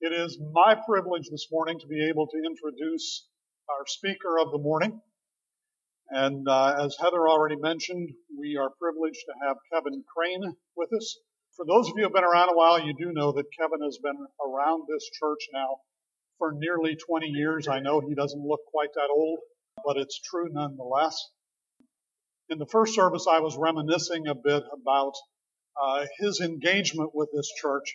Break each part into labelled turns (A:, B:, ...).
A: It is my privilege this morning to be able to introduce our speaker of the morning. And as Heather already mentioned, we are privileged to have Kevin Crane with us. For those of you who have been around a while, you do know that Kevin has been around this church now for nearly 20 years. I know he doesn't look quite that old, but it's true nonetheless. In the first service, I was reminiscing a bit about his engagement with this church.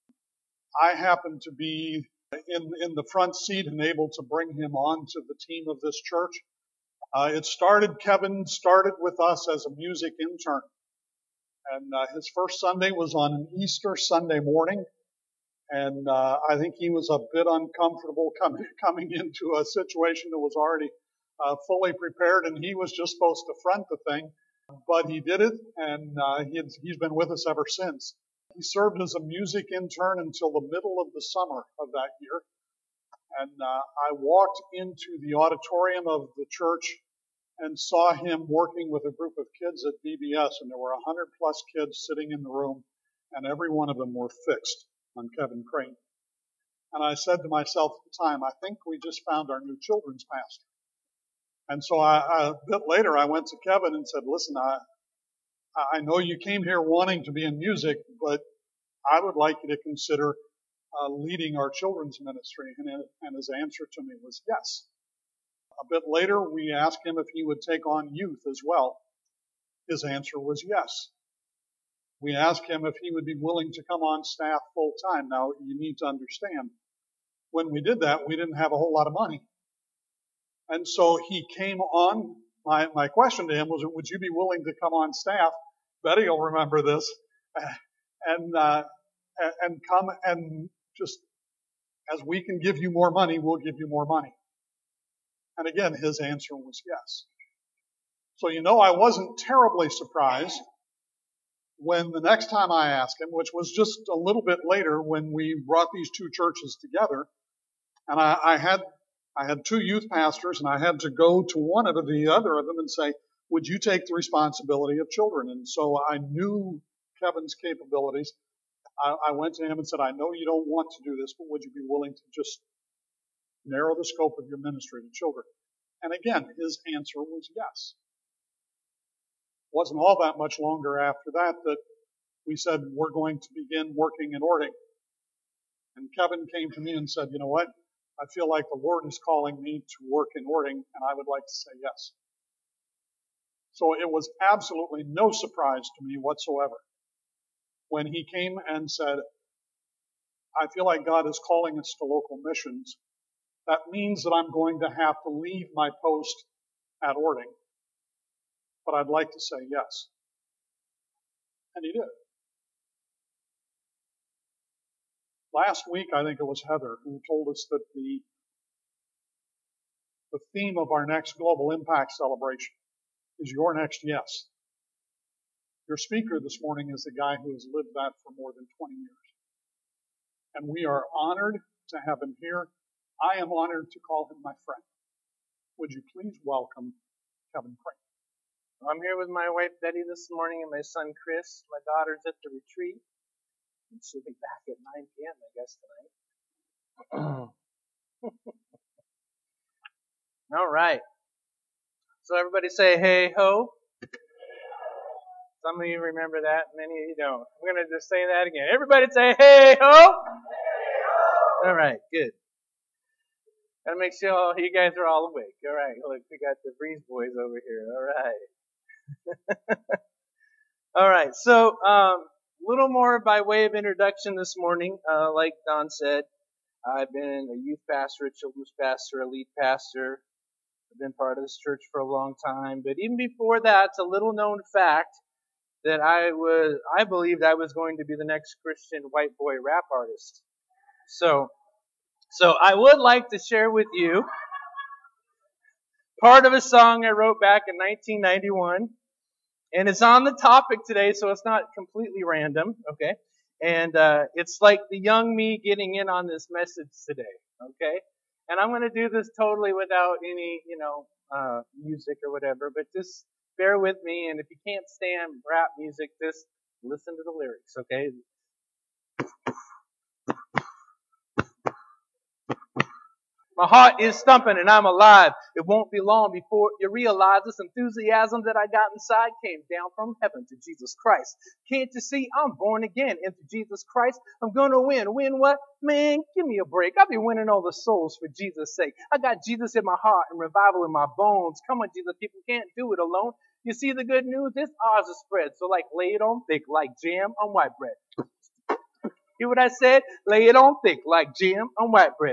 A: I happened to be in the front seat and able to bring him on to the team of this church. Kevin started with us as a music intern. And his first Sunday was on an Easter Sunday morning. And I think he was a bit uncomfortable coming into a situation that was already fully prepared. And he was just supposed to front the thing. But he did it, and he's been with us ever since. He served as a music intern until the middle of the summer of that year. And I walked into the auditorium of the church and saw him working with a group of kids at VBS, and there were 100 plus kids sitting in the room, and every one of them were fixed on Kevin Crane. And I said to myself at the time, I think we just found our new children's pastor. And so a bit later, I went to Kevin and said, listen, I know you came here wanting to be in music, but I would like you to consider leading our children's ministry. And his answer to me was yes. A bit later, we asked him if he would take on youth as well. His answer was yes. We asked him if he would be willing to come on staff full time. Now, you need to understand, when we did that, we didn't have a whole lot of money. And so he came on. My question to him was, would you be willing to come on staff? Betty will remember this. And come and just, as we can give you more money, we'll give you more money. And again, his answer was yes. So I wasn't terribly surprised when the next time I asked him, which was just a little bit later when we brought these two churches together, and I had two youth pastors, and I had to go to one of the other of them and say, would you take the responsibility of children? And so I knew Kevin's capabilities. I went to him and said, I know you don't want to do this, but would you be willing to just narrow the scope of your ministry to children? And again, his answer was yes. It wasn't all that much longer after that we said, we're going to begin working in Ording. And Kevin came to me and said, you know what? I feel like the Lord is calling me to work in Ording, and I would like to say yes. So it was absolutely no surprise to me whatsoever when he came and said, I feel like God is calling us to local missions. That means that I'm going to have to leave my post at Ording, but I'd like to say yes. And he did. Last week, I think it was Heather who told us that the theme of our next Global Impact celebration is your next yes. Your speaker this morning is a guy who has lived that for more than 20 years. And we are honored to have him here. I am honored to call him my friend. Would you please welcome Kevin Crane?
B: I'm here with my wife Betty this morning and my son Chris. My daughter's at the retreat. And she'll be back at 9 p.m. I guess tonight. All right. So everybody say hey ho. Some of you remember that, many of you don't. I'm going to just say that again. Everybody say hey ho. Hey ho. All right, good. Gotta make sure you guys are all awake. All right, look, we got the Breeze Boys over here. All right. All right, so little more by way of introduction this morning. Like Don said, I've been a youth pastor, a children's pastor, a lead pastor. I've been part of this church for a long time. But even before that, it's a little known fact that I believed I was going to be the next Christian white boy rap artist. So I would like to share with you part of a song I wrote back in 1991. And it's on the topic today, so it's not completely random, okay? And it's like the young me getting in on this message today, okay? And I'm going to do this totally without any, music or whatever, but just bear with me. And if you can't stand rap music, just listen to the lyrics, okay? My heart is thumping and I'm alive. It won't be long before you realize this enthusiasm that I got inside came down from heaven to Jesus Christ. Can't you see I'm born again into Jesus Christ? I'm gonna win. Win what? Man, give me a break. I'll be winning all the souls for Jesus' sake. I got Jesus in my heart and revival in my bones. Come on, Jesus, people can't do it alone. You see the good news? This ours is spread. So like lay it on thick like jam on white bread. Hear what I said? Lay it on thick like jam on white bread.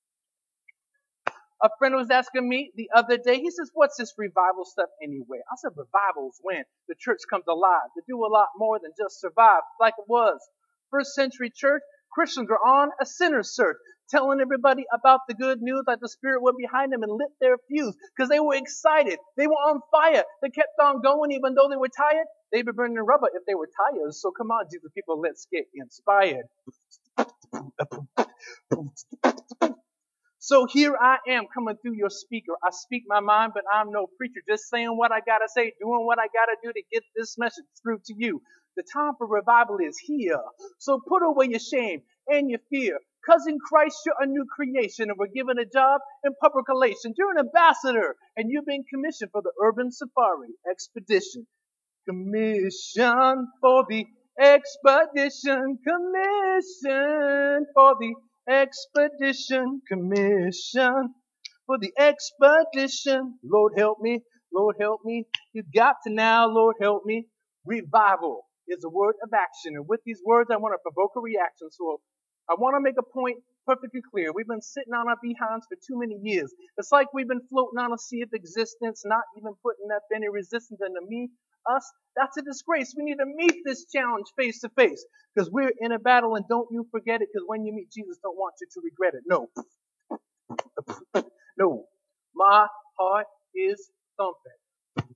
B: A friend was asking me the other day, he says, what's this revival stuff anyway? I said, revival's when the church comes alive to do a lot more than just survive like it was. First century church, Christians were on a sinner's search, telling everybody about the good news like the Spirit went behind them and lit their fuse because they were excited. They were on fire. They kept on going even though they were tired. They'd be burning rubber if they were tired. So come on, Jesus people, let's get inspired. So here I am coming through your speaker. I speak my mind, but I'm no preacher. Just saying what I gotta say, doing what I gotta do to get this message through to you. The time for revival is here. So put away your shame and your fear. Cause in Christ you're a new creation and we're given a job in public relations. You're an ambassador and you've been commissioned for the urban safari expedition. Commission for the expedition. Commission for the expedition. Commission for the expedition. Lord help me. Lord help me. You got to now. Lord help me. Revival is a word of action. And with these words, I want to provoke a reaction. So I want to make a point perfectly clear. We've been sitting on our behinds for too many years. It's like we've been floating on a sea of existence, not even putting up any resistance into me, us. That's a disgrace. We need to meet this challenge face to face because we're in a battle and don't you forget it because when you meet Jesus, don't want you to regret it. No. No. My heart is thumping.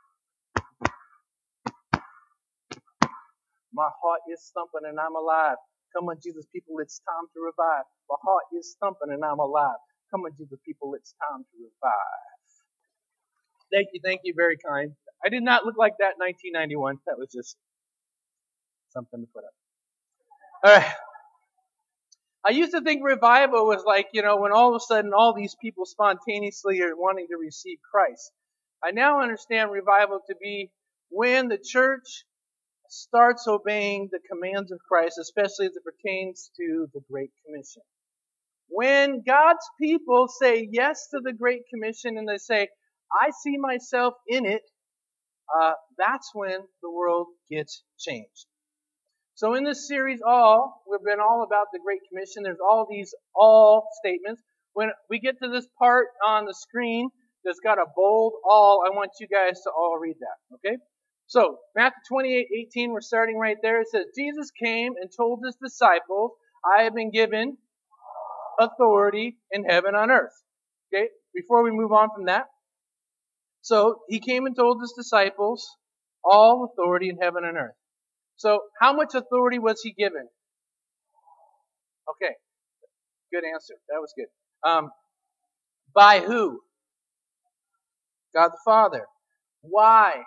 B: My heart is thumping and I'm alive. Come on, Jesus people, it's time to revive. My heart is thumping and I'm alive. Come on, Jesus people, it's time to revive. Thank you, very kind. I did not look like that in 1991. That was just something to put up. Alright. I used to think revival was like, when all of a sudden all these people spontaneously are wanting to receive Christ. I now understand revival to be when the church starts obeying the commands of Christ, especially as it pertains to the Great Commission. When God's people say yes to the Great Commission and they say, I see myself in it, that's when the world gets changed. So in this series, we've been all about the Great Commission. There's all these all statements. When we get to this part on the screen that's got a bold all, I want you guys to all read that, okay? So, Matthew 28:18, we're starting right there. It says, Jesus came and told his disciples, I have been given authority in heaven and on earth. Okay, before we move on from that. So, he came and told his disciples, all authority in heaven and earth. So, how much authority was he given? Okay, good answer. That was good. By who? God the Father. Why?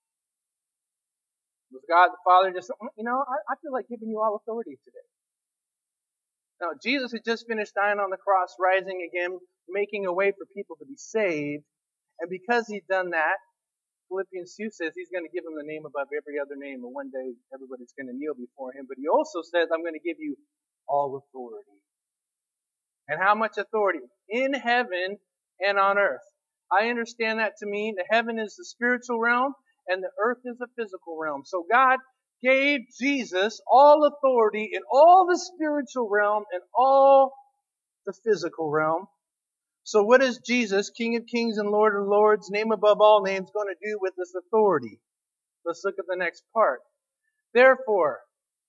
B: Was God the Father just, I feel like giving you all authority today. Now, Jesus had just finished dying on the cross, rising again, making a way for people to be saved. And because he'd done that, Philippians 2 says he's going to give him the name above every other name, and one day everybody's going to kneel before him. But he also says, I'm going to give you all authority. And how much authority? In heaven and on earth. I understand that to mean the heaven is the spiritual realm, and the earth is a physical realm. So God gave Jesus all authority in all the spiritual realm and all the physical realm. So what is Jesus, King of Kings and Lord of Lords, name above all names, going to do with this authority? Let's look at the next part. Therefore,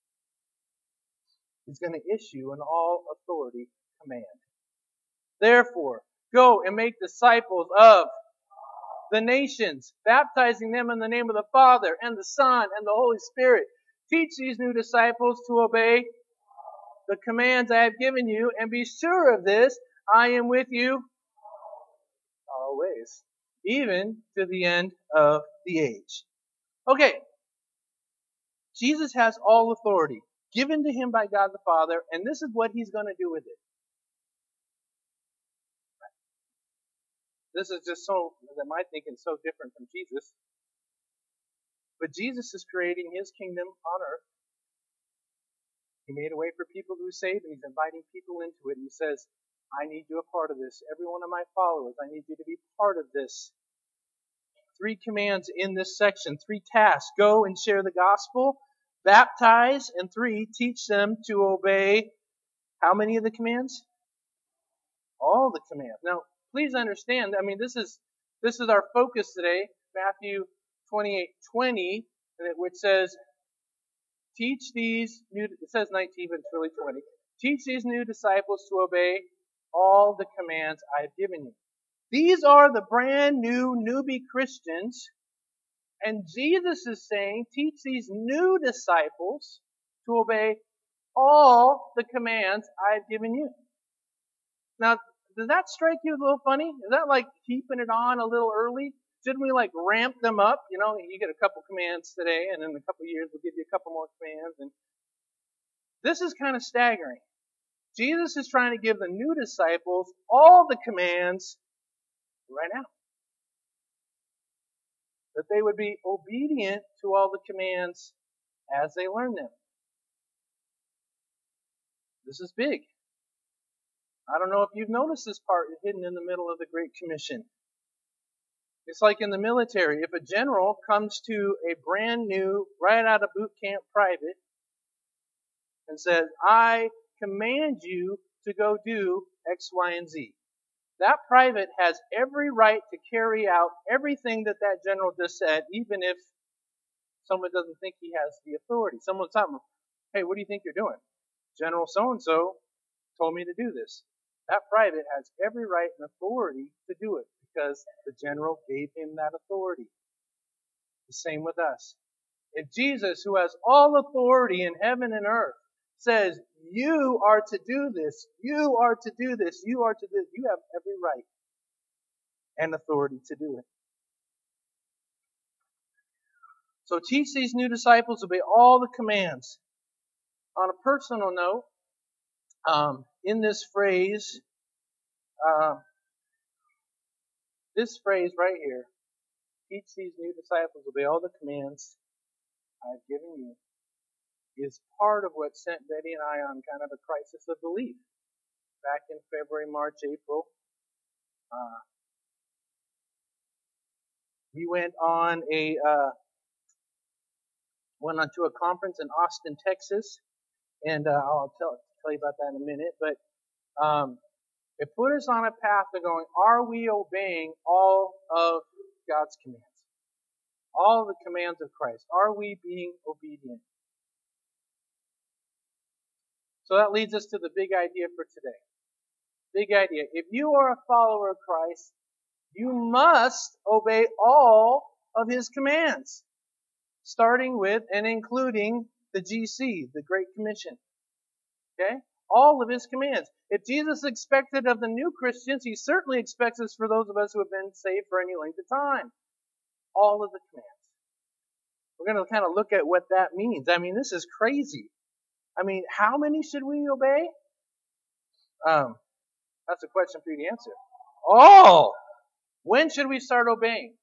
B: he's going to issue an all authority command. Therefore, go and make disciples of the nations, baptizing them in the name of the Father and the Son and the Holy Spirit. Teach these new disciples to obey the commands I have given you, and be sure of this, I am with you always, even to the end of the age. Okay, Jesus has all authority given to him by God the Father, and this is what he's going to do with it. This is just so, that my thinking is so different from Jesus. But Jesus is creating his kingdom on earth. He made a way for people to be saved, and he's inviting people into it. And he says, I need you a part of this. Every one of my followers, I need you to be part of this. 3 commands in this section, 3 tasks. Go and share the gospel, baptize, and 3, teach them to obey how many of the commands? All the commands. Now, please understand, this is our focus today, Matthew 28:20, which says, teach these new, it says 19, but it's really 20. Teach these new disciples to obey all the commands I have given you. These are the brand new newbie Christians, and Jesus is saying, teach these new disciples to obey all the commands I have given you. Now, does that strike you a little funny? Is that like keeping it on a little early? Shouldn't we like ramp them up? You get a couple commands today, and in a couple years we'll give you a couple more commands. And this is kind of staggering. Jesus is trying to give the new disciples all the commands right now. That they would be obedient to all the commands as they learn them. This is big. I don't know if you've noticed this part hidden in the middle of the Great Commission. It's like in the military. If a general comes to a brand new, right out of boot camp private and says, I command you to go do X, Y, and Z. That private has every right to carry out everything that general just said, even if someone doesn't think he has the authority. Someone's telling him, hey, what do you think you're doing? General so-and-so told me to do this. That private has every right and authority to do it because the general gave him that authority. The same with us. If Jesus, who has all authority in heaven and earth, says, you are to do this, you are to do this, you are to do this, you have every right and authority to do it. So teach these new disciples to obey all the commands. On a personal note, in this phrase right here, teach these new disciples to obey all the commands I've given you, is part of what sent Betty and I on kind of a crisis of belief back in February, March, April. We went on to a conference in Austin, Texas, and I'll tell you about that in a minute. But it put us on a path of going, are we obeying all of God's commands? All the commands of Christ. Are we being obedient? So that leads us to the big idea for today. Big idea. If you are a follower of Christ, you must obey all of His commands. Starting with and including the GC, the Great Commission. Okay? All of His commands. If Jesus expected of the new Christians, He certainly expects us for those of us who have been saved for any length of time. All of the commands. We're going to kind of look at what that means. This is crazy. How many should we obey? That's a question for you to answer. All! When should we start obeying?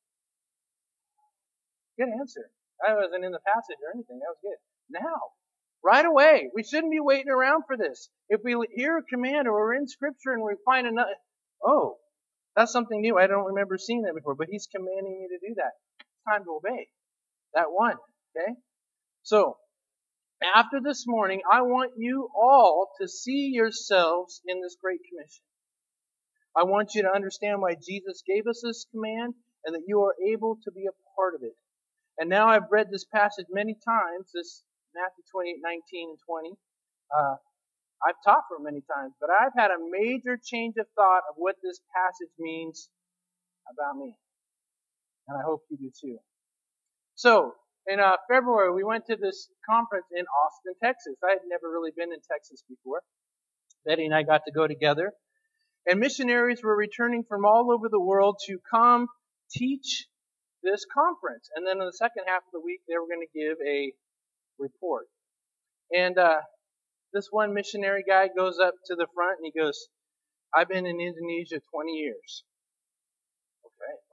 B: Good answer. I wasn't in the passage or anything. That was good. Now. Right away. We shouldn't be waiting around for this. If we hear a command or we're in Scripture and we find another, that's something new. I don't remember seeing that before, but He's commanding me to do that. It's time to obey. That one. Okay? So, after this morning, I want you all to see yourselves in this Great Commission. I want you to understand why Jesus gave us this command and that you are able to be a part of it. And now I've read this passage many times, this Matthew 28:19 and 20. I've taught for many times, but I've had a major change of thought of what this passage means about me. And I hope you do too. So, in February, we went to this conference in Austin, Texas. I had never really been in Texas before. Betty and I got to go together. And missionaries were returning from all over the world to come teach this conference. And then in the second half of the week, they were going to give a report. And this one missionary guy goes up to the front and he goes, I've been in Indonesia 20 years.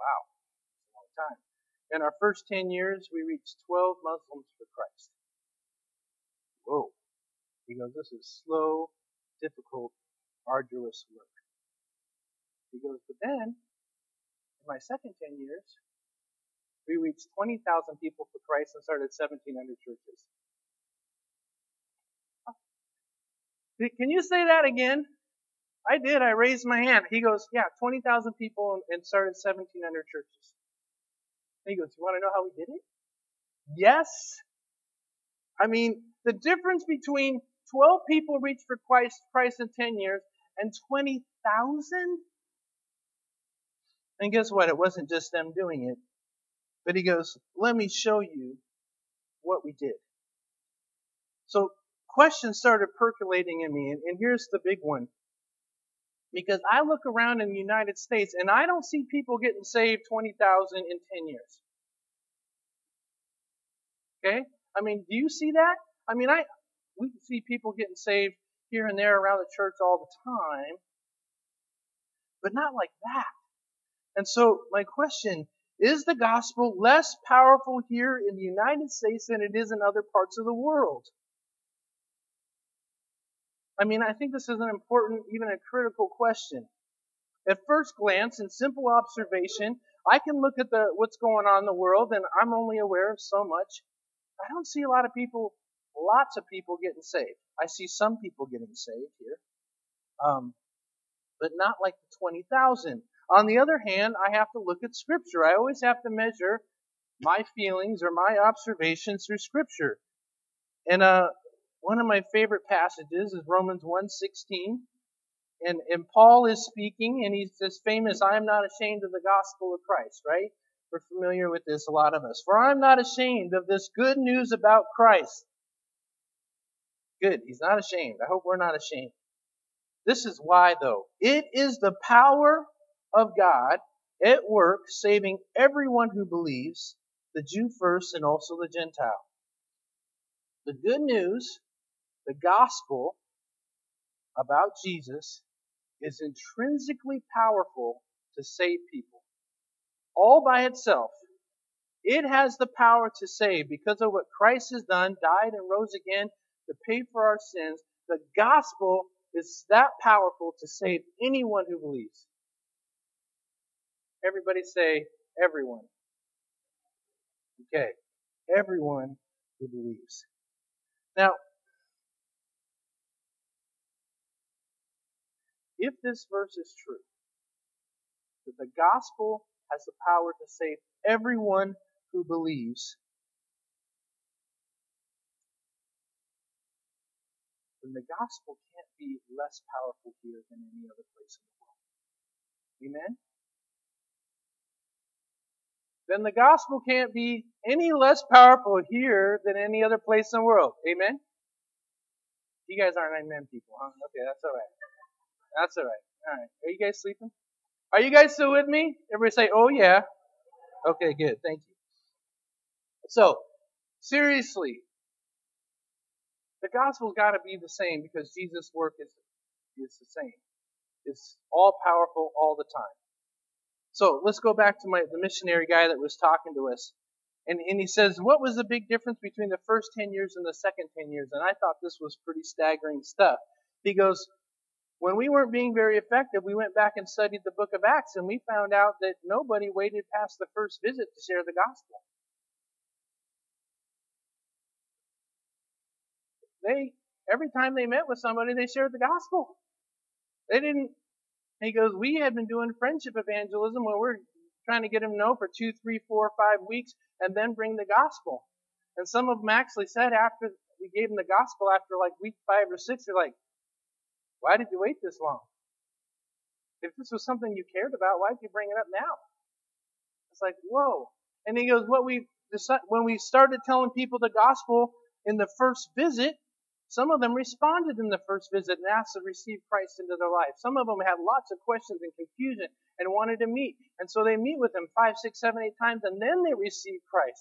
B: Wow, a long time. In our first 10 years, we reached 12 Muslims for Christ. Whoa. He goes, this is slow, difficult, arduous work. He goes, but then, in my second 10 years, we reached 20,000 people for Christ and started 1,700 churches. Can you say that again? I did. I raised my hand. He goes, yeah, 20,000 people and started 1,700 churches. And he goes, you want to know how we did it? Yes. I mean, the difference between 12 people reached for Christ in 10 years and 20,000? And guess what? It wasn't just them doing it. But he goes, let me show you what we did. So questions started percolating in me, and here's the big one. Because I look around in the United States and I don't see people getting saved 20,000 in 10 years. Okay? I mean, do you see that? I mean, we see people getting saved here and there around the church all the time, but not like that. And so my question, is the gospel less powerful here in the United States than it is in other parts of the world? I mean, I think this is an important, even a critical question. At first glance, in simple observation, I can look at what's going on in the world, and I'm only aware of so much. I don't see lots of people getting saved. I see some people getting saved here, but not like the 20,000. On the other hand, I have to look at Scripture. I always have to measure my feelings or my observations through Scripture. And one of my favorite passages is Romans 1:16. And Paul is speaking, and he's this famous, I am not ashamed of the gospel of Christ, right? We're familiar with this, a lot of us. For I'm not ashamed of this good news about Christ. Good, he's not ashamed. I hope we're not ashamed. This is why, though. It is the power of God at work, saving everyone who believes, the Jew first and also the Gentile. The good news, the gospel about Jesus, is intrinsically powerful to save people. All by itself. It has the power to save because of what Christ has done, died and rose again to pay for our sins. The gospel is that powerful to save anyone who believes. Everybody say, everyone. Okay. Everyone who believes. Now, if this verse is true, that the gospel has the power to save everyone who believes, then the gospel can't be less powerful here than any other place in the world. Amen? Then the gospel can't be any less powerful here than any other place in the world. Amen? You guys aren't amen people, huh? Okay, that's all right. That's all right. All right. Are you guys sleeping? Are you guys still with me? Everybody say, oh yeah. Okay, good. Thank you. So, seriously, the gospel's got to be the same because Jesus' work is the same. It's all powerful all the time. So let's go back to the missionary guy that was talking to us. And he says, what was the big difference between the first 10 years and the second 10 years? And I thought this was pretty staggering stuff. He goes, when we weren't being very effective, we went back and studied the book of Acts, and we found out that nobody waited past the first visit to share the gospel. Every time they met with somebody, they shared the gospel. They didn't. He goes, we had been doing friendship evangelism where we're trying to get them to know for 2, 3, 4, 5 weeks and then bring the gospel. And some of them actually said after we gave them the gospel, after like week 5 or 6, they're like, why did you wait this long? If this was something you cared about, why did you bring it up now? It's like, whoa. And he goes, when we started telling people the gospel in the first visit, some of them responded in the first visit and asked to receive Christ into their life. Some of them had lots of questions and confusion and wanted to meet. And so they meet with him 5, 6, 7, 8 times, and then they receive Christ.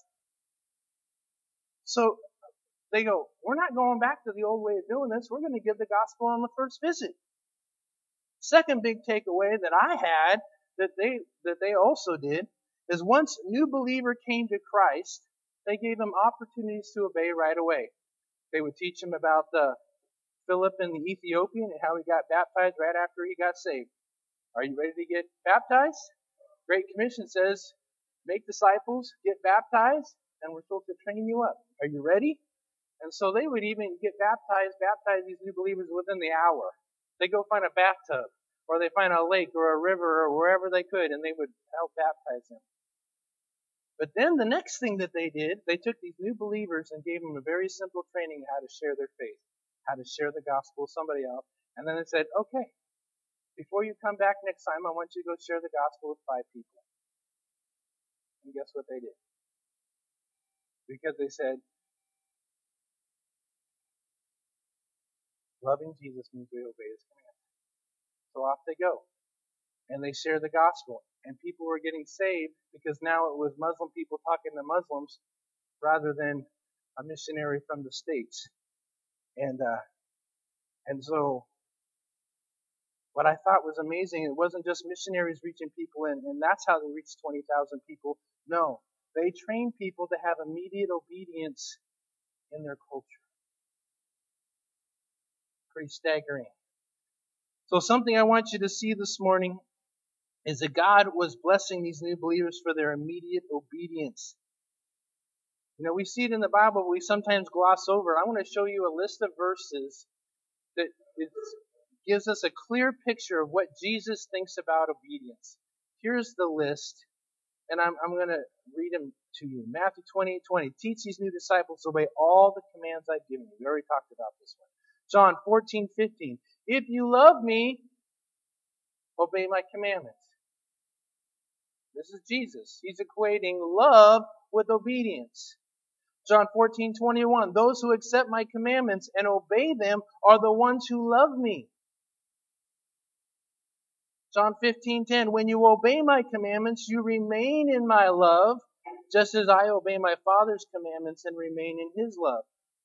B: So they go, we're not going back to the old way of doing this. We're going to give the gospel on the first visit. Second big takeaway that I had that they also did is once a new believer came to Christ, they gave him opportunities to obey right away. They would teach him about Philip and the Ethiopian and how he got baptized right after he got saved. Are you ready to get baptized? Great Commission says, make disciples, get baptized, and we're supposed to train you up. Are you ready? And so they would even get baptize these new believers within the hour. They go find a bathtub, or they find a lake or a river or wherever they could, and they would help baptize them. But then the next thing that they did, they took these new believers and gave them a very simple training how to share their faith, how to share the gospel with somebody else. And then they said, okay, before you come back next time, I want you to go share the gospel with 5 people. And guess what they did? Because they said, loving Jesus means we obey his commands. So off they go. And they share the gospel. And people were getting saved because now it was Muslim people talking to Muslims rather than a missionary from the States. And so what I thought was amazing, it wasn't just missionaries reaching people in, and that's how they reached 20,000 people. No, they trained people to have immediate obedience in their culture. Pretty staggering. So something I want you to see this morning is that God was blessing these new believers for their immediate obedience. You know, we see it in the Bible, but we sometimes gloss over. I want to show you a list of verses that gives us a clear picture of what Jesus thinks about obedience. Here's the list, and I'm going to read them to you. Matthew 28:20. Teach these new disciples to obey all the commands I've given you. We already talked about this one. John 14:15. If you love me, obey my commandments. This is Jesus. He's equating love with obedience. John 14:21. Those who accept my commandments and obey them are the ones who love me. John 15:10. When you obey my commandments, you remain in my love, just as I obey my Father's commandments and remain in his love.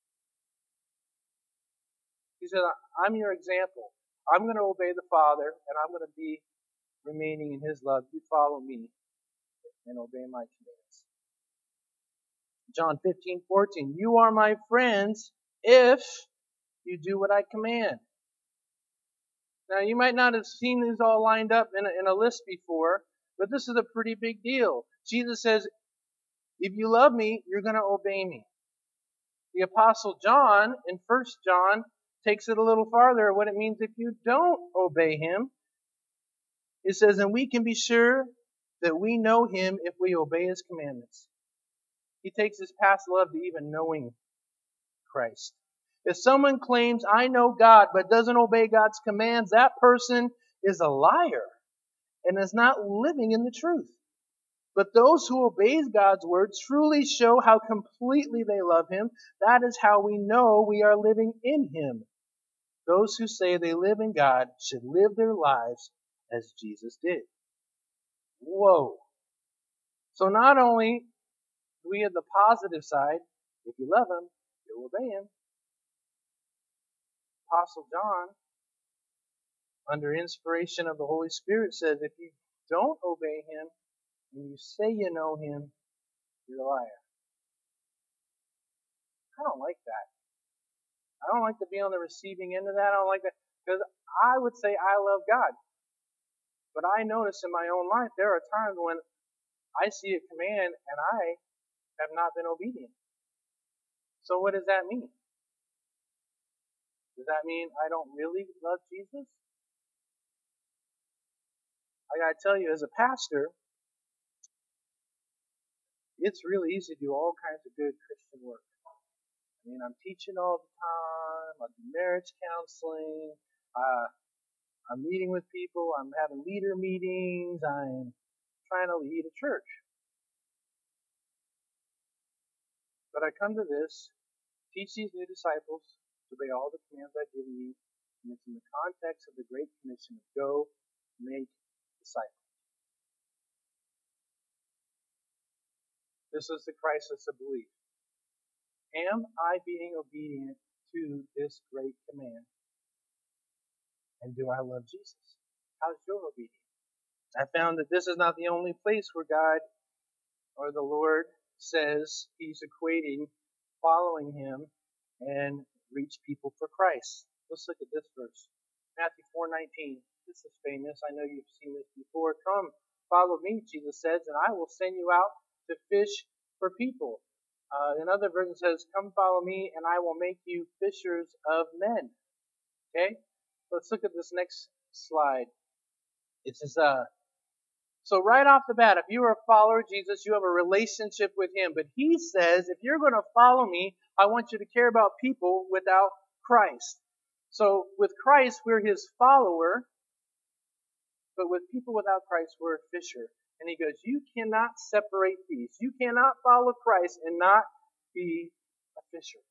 B: He said, I'm your example. I'm going to obey the Father, and I'm going to be remaining in his love. You follow me and obey my commands. John 15:14. You are my friends if you do what I command. Now, you might not have seen these all lined up in a list before, but this is a pretty big deal. Jesus says, if you love me, you're going to obey me. The Apostle John, in 1 John, takes it a little farther, what it means if you don't obey him. It says, and we can be sure that we know him if we obey his commandments. He takes his past love to even knowing Christ. If someone claims, I know God, but doesn't obey God's commands, that person is a liar and is not living in the truth. But those who obey God's word truly show how completely they love him. That is how we know we are living in him. Those who say they live in God should live their lives as Jesus did. Whoa. So not only do we have the positive side, if you love him, you'll obey him. Apostle John, under inspiration of the Holy Spirit, says if you don't obey him and you say you know him, you're a liar. I don't like that. I don't like to be on the receiving end of that. I don't like that because I would say I love God. But I notice in my own life there are times when I see a command and I have not been obedient. So what does that mean? Does that mean I don't really love Jesus? I gotta tell you, as a pastor, it's really easy to do all kinds of good Christian work. I mean, I'm teaching all the time, I do marriage counseling, I'm meeting with people, I'm having leader meetings, I'm trying to lead a church. But I come to this, teach these new disciples to obey all the commands I've given you, and it's in the context of the Great Commission of go, make disciples. This is the crisis of belief. Am I being obedient to this great command? And do I love Jesus? How's your obedience? I found that this is not the only place where God or the Lord says He's equating following Him and reach people for Christ. Let's look at this verse. Matthew 4:19. This is famous. I know you've seen this before. Come, follow me, Jesus says, and I will send you out to fish for people. In other versions it says, come follow me and I will make you fishers of men. Okay? Let's look at this next slide. It says, so right off the bat, if you are a follower of Jesus, you have a relationship with Him. But He says, if you're going to follow me, I want you to care about people without Christ. So with Christ, we're His follower. But with people without Christ, we're a fisher. And He goes, you cannot separate these. You cannot follow Christ and not be a fisher.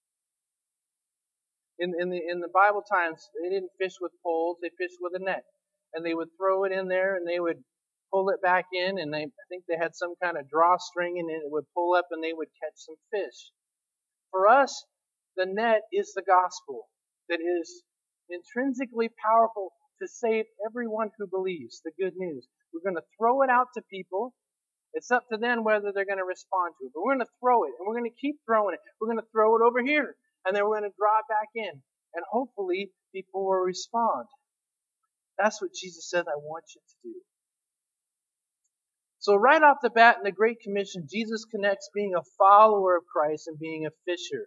B: In the Bible times, they didn't fish with poles, they fished with a net. And they would throw it in there and they would pull it back in, and I think they had some kind of drawstring and it would pull up and they would catch some fish. For us, the net is the gospel that is intrinsically powerful to save everyone who believes the good news. We're going to throw it out to people. It's up to them whether they're going to respond to it. But we're going to throw it, and we're going to keep throwing it. We're going to throw it over here, and then we're going to draw it back in. And hopefully people will respond. That's what Jesus said, I want you to do. So right off the bat in the Great Commission, Jesus connects being a follower of Christ and being a fisher.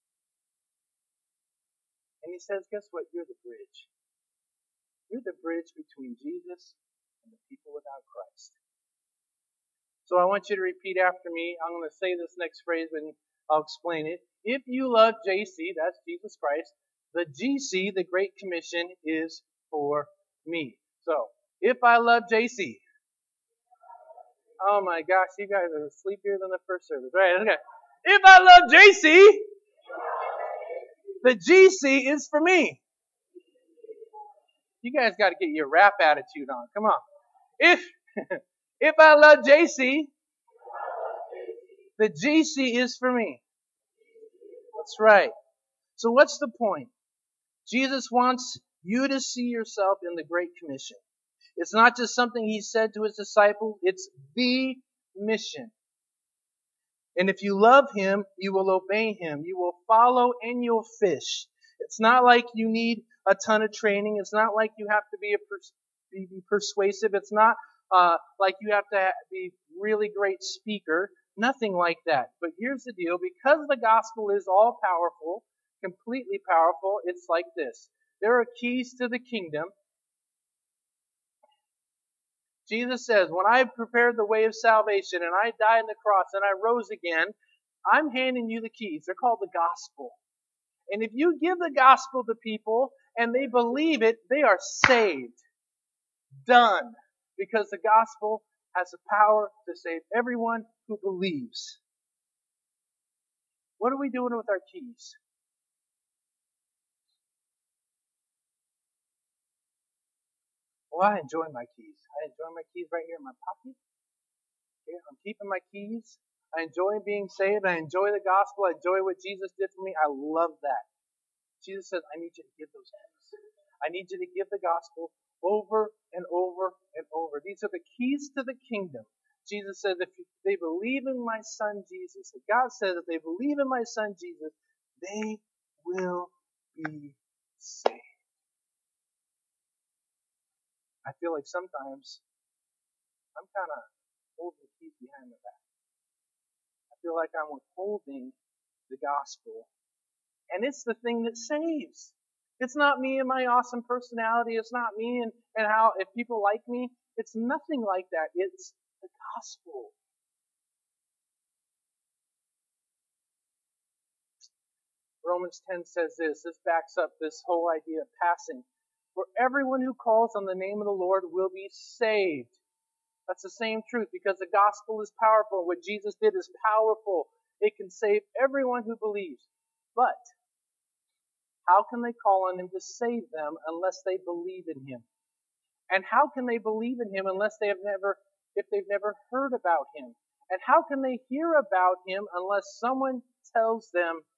B: And He says, guess what? You're the bridge. You're the bridge between Jesus and the people without Christ. So I want you to repeat after me. I'm going to say this next phrase and I'll explain it. If you love JC, that's Jesus Christ, the GC, the Great Commission, is for me. So, if I love JC. Oh my gosh, you guys are sleepier than the first service. Right, okay. If I love JC, the GC is for me. You guys got to get your rap attitude on. Come on. If I love JC, the GC is for me. That's right. So what's the point? Jesus wants you to see yourself in the Great Commission. It's not just something He said to His disciples. It's the mission. And if you love Him, you will obey Him. You will follow and you'll fish. It's not like you need a ton of training. It's not like you have to be persuasive. It's not like you have to be really great speaker. Nothing like that. But here's the deal. Because the gospel is all powerful, completely powerful, it's like this. There are keys to the kingdom. Jesus says, when I prepared the way of salvation and I died on the cross and I rose again, I'm handing you the keys. They're called the gospel. And if you give the gospel to people and they believe it, they are saved. Done. Because the gospel has the power to save everyone who believes. What are we doing with our keys? Well, I enjoy my keys. I enjoy my keys right here in my pocket. Okay, I'm keeping my keys. I enjoy being saved. I enjoy the gospel. I enjoy what Jesus did for me. I love that. Jesus says, I need you to give those keys. I need you to give the gospel over and over and over. These are the keys to the kingdom. Jesus said, if they believe in my Son Jesus, if God says if they believe in my Son Jesus, they will be saved. I feel like sometimes I'm kind of holding the keys behind my back. I feel like I'm withholding the gospel. And it's the thing that saves. It's not me and my awesome personality. It's not me and how, if people like me. It's nothing like that. It's the gospel. Romans 10 says this. This backs up this whole idea of passing. For everyone who calls on the name of the Lord will be saved. That's the same truth because the gospel is powerful. What Jesus did is powerful. It can save everyone who believes. But how can they call on Him to save them unless they believe in Him? And how can they believe in Him unless they've never heard about Him? And how can they hear about Him unless someone tells them